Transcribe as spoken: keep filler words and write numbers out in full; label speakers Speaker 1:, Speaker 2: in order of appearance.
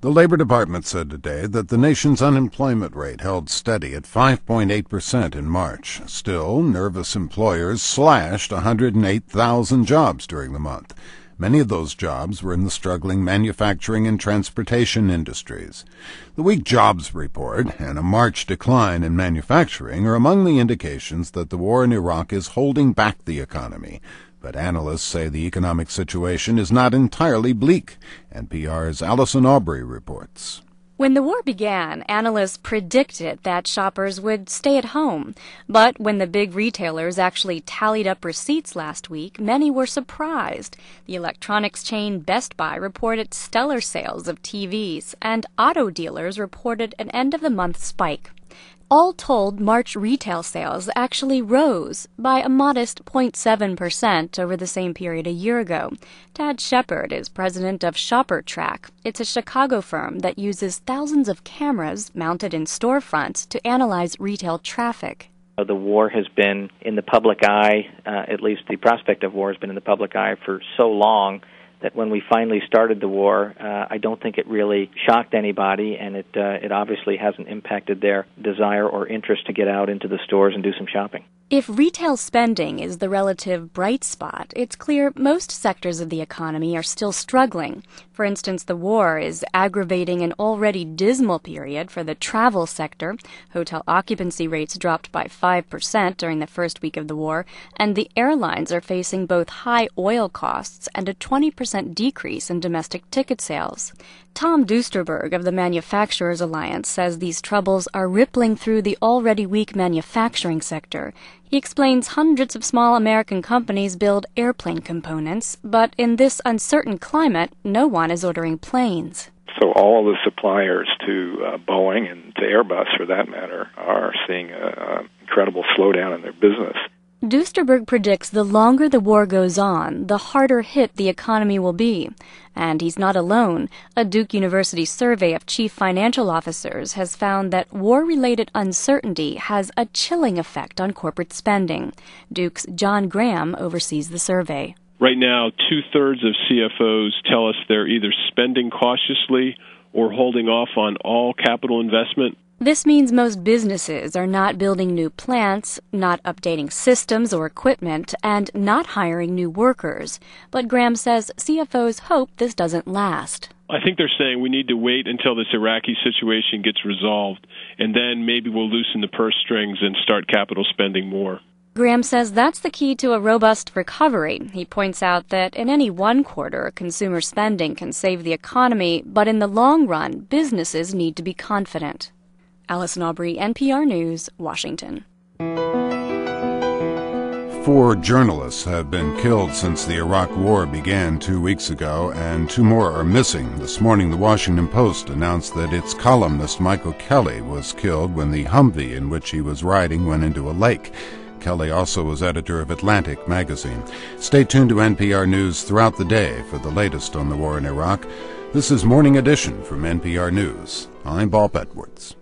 Speaker 1: The Labor Department said today that the nation's unemployment rate held steady at five point eight percent in March. Still, nervous employers slashed one hundred eight thousand jobs during the month. Many of those jobs were in the struggling manufacturing and transportation industries. The weak jobs report and a March decline in manufacturing are among the indications that the war in Iraq is holding back the economy. But analysts say the economic situation is not entirely bleak. N P R's Allison Aubrey reports.
Speaker 2: When the war began, analysts predicted that shoppers would stay at home. But when the big retailers actually tallied up receipts last week, many were surprised. The electronics chain Best Buy reported stellar sales of T Vs, and auto dealers reported an end-of-the-month spike. All told, March retail sales actually rose by a modest zero point seven percent over the same period a year ago. Tad Shepard is president of ShopperTrack. It's a Chicago firm that uses thousands of cameras mounted in storefronts to analyze retail traffic.
Speaker 3: The war has been in the public eye, uh, at least the prospect of war has been in the public eye for so long that when we finally started the war, uh, I don't think it really shocked anybody, and it uh, it obviously hasn't impacted their desire or interest to get out into the stores and do some shopping.
Speaker 2: If retail spending is the relative bright spot, it's clear most sectors of the economy are still struggling. For instance, the war is aggravating an already dismal period for the travel sector. Hotel occupancy rates dropped by five percent during the first week of the war, and the airlines are facing both high oil costs and a twenty percent decrease in domestic ticket sales. Tom Duesterberg of the Manufacturers Alliance says these troubles are rippling through the already weak manufacturing sector. He explains hundreds of small American companies build airplane components, but in this uncertain climate, no one is ordering planes.
Speaker 4: So all the suppliers to uh, Boeing and to Airbus, for that matter, are seeing an incredible slowdown in their business.
Speaker 2: Duesterberg predicts the longer the war goes on, the harder hit the economy will be. And he's not alone. A Duke University survey of chief financial officers has found that war-related uncertainty has a chilling effect on corporate spending. Duke's John Graham oversees the survey.
Speaker 5: Right now, two-thirds of C F Os tell us they're either spending cautiously or holding off on all capital investment.
Speaker 2: This means most businesses are not building new plants, not updating systems or equipment, and not hiring new workers. But Graham says C F Os hope this doesn't last.
Speaker 5: I think they're saying we need to wait until this Iraqi situation gets resolved, and then maybe we'll loosen the purse strings and start capital spending more.
Speaker 2: Graham says that's the key to a robust recovery. He points out that in any one quarter, consumer spending can save the economy, but in the long run, businesses need to be confident. Allison Aubrey, N P R News, Washington.
Speaker 1: Four journalists have been killed since the Iraq War began two weeks ago, and two more are missing. This morning, the Washington Post announced that its columnist Michael Kelly was killed when the Humvee in which he was riding went into a lake. Kelly also was editor of Atlantic magazine. Stay tuned to N P R News throughout the day for the latest on the war in Iraq. This is Morning Edition from N P R News. I'm Bob Edwards.